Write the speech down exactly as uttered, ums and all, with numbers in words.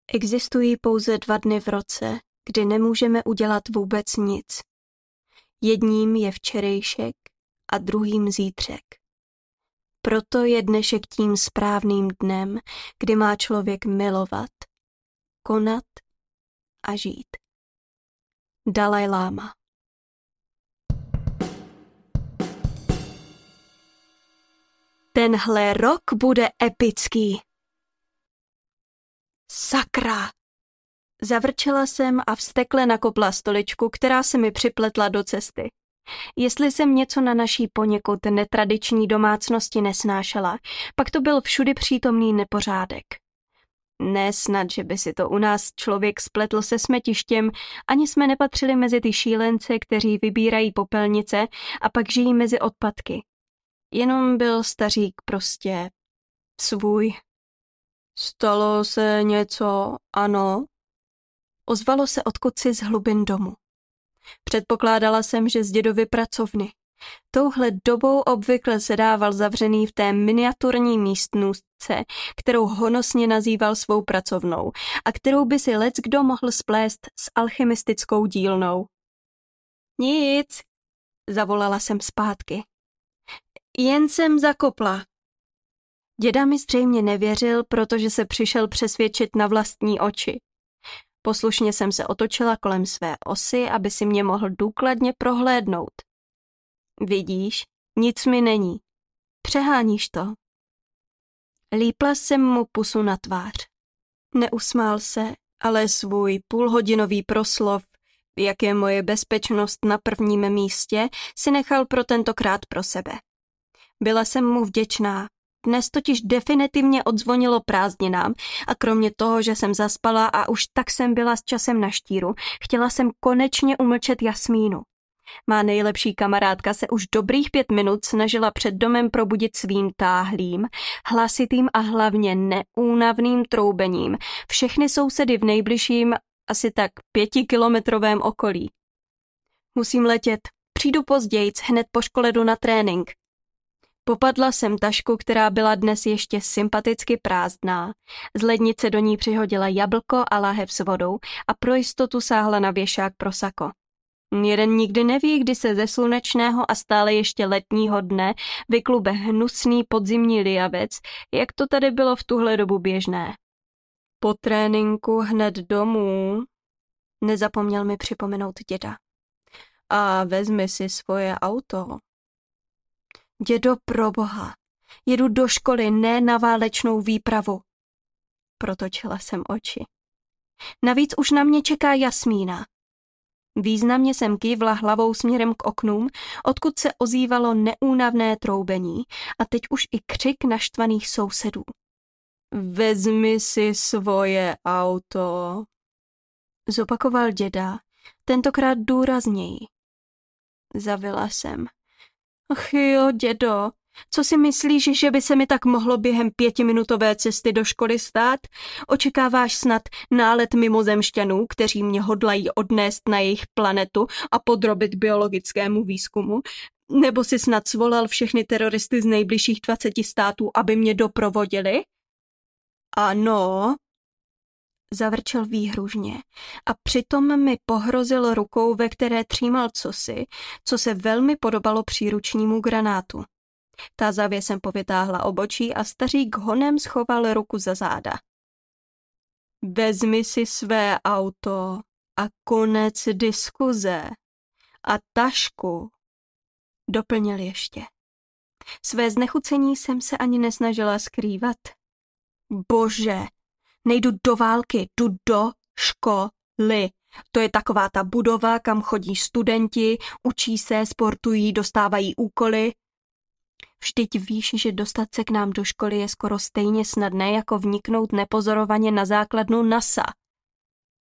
Existují pouze dva dny v roce, kdy nemůžeme udělat vůbec nic. Jedním je včerejšek a druhým zítřek. Proto je dnešek tím správným dnem, kdy má člověk milovat, konat a žít. Dalaj Láma. Tenhle rok bude epický. Sakra! Zavrčela jsem a vztekle nakopla stoličku, která se mi připletla do cesty. Jestli jsem něco na naší poněkud netradiční domácnosti nesnášela, pak to byl všudy přítomný nepořádek. Ne snad, že by si to u nás člověk spletl se smetištěm, ani jsme nepatřili mezi ty šílence, kteří vybírají popelnice a pak žijí mezi odpadky. Jenom byl stařík prostě svůj. Stalo se něco, ano? Ozvalo se odkudsi z hlubin domu. Předpokládala jsem, že z dědovy pracovny. Touhle dobou obvykle sedával zavřený v té miniaturní místnůstce, kterou honosně nazýval svou pracovnou a kterou by si leckdo mohl splést s alchymistickou dílnou. Nic, zavolala jsem zpátky. Jen jsem zakopla. Děda mi zřejmě nevěřil, protože se přišel přesvědčit na vlastní oči. Poslušně jsem se otočila kolem své osy, aby si mě mohl důkladně prohlédnout. Vidíš, nic mi není. Přeháníš to. Lípla jsem mu pusu na tvář. Neusmál se, ale svůj půlhodinový proslov, jak je moje bezpečnost na prvním místě, si nechal pro tentokrát pro sebe. Byla jsem mu vděčná. Dnes totiž definitivně odzvonilo prázdninám a kromě toho, že jsem zaspala a už tak jsem byla s časem na štíru, chtěla jsem konečně umlčet Jasmínu. Má nejlepší kamarádka se už dobrých pět minut snažila před domem probudit svým táhlým, hlasitým a hlavně neúnavným troubením všechny sousedy v nejbližším asi tak pětikilometrovém okolí. Musím letět, přijdu pozdějc, hned po škole jdu na trénink. Popadla jsem tašku, která byla dnes ještě sympaticky prázdná. Z lednice do ní přihodila jablko a lahev s vodou a pro jistotu sáhla na věšák pro sako. Jeden nikdy neví, kdy se ze slunečného a stále ještě letního dne vyklube hnusný podzimní lijavec, jak to tady bylo v tuhle dobu běžné. Po tréninku hned domů, nezapomněl mi připomenout děda. A vezmi si svoje auto. Dědo, proboha, jedu do školy, ne na válečnou výpravu. Protočila jsem oči. Navíc už na mě čeká Jasmína. Významně jsem kývla hlavou směrem k oknům, odkud se ozývalo neúnavné troubení a teď už i křik naštvaných sousedů. Vezmi si svoje auto, zopakoval děda, tentokrát důrazněji. Zavila jsem. Ach jo, dědo, co si myslíš, že by se mi tak mohlo během pětiminutové cesty do školy stát? Očekáváš snad nálet mimozemšťanů, kteří mě hodlají odnést na jejich planetu a podrobit biologickému výzkumu? Nebo si snad svolal všechny teroristy z nejbližších dvaceti států, aby mě doprovodili? Ano, zavrčel výhružně a přitom mi pohrozil rukou, ve které třímal cosi, co se velmi podobalo příručnímu granátu. Tázavě jsem povytáhla obočí a stařík honem schoval ruku za záda. Vezmi si své auto a konec diskuze. A tašku, doplnil ještě. Své znechucení jsem se ani nesnažila skrývat. Bože, nejdu do války, jdu do školy. To je taková ta budova, kam chodí studenti, učí se, sportují, dostávají úkoly. Vždyť víš, že dostat se k nám do školy je skoro stejně snadné, jako vniknout nepozorovaně na základnu NASA.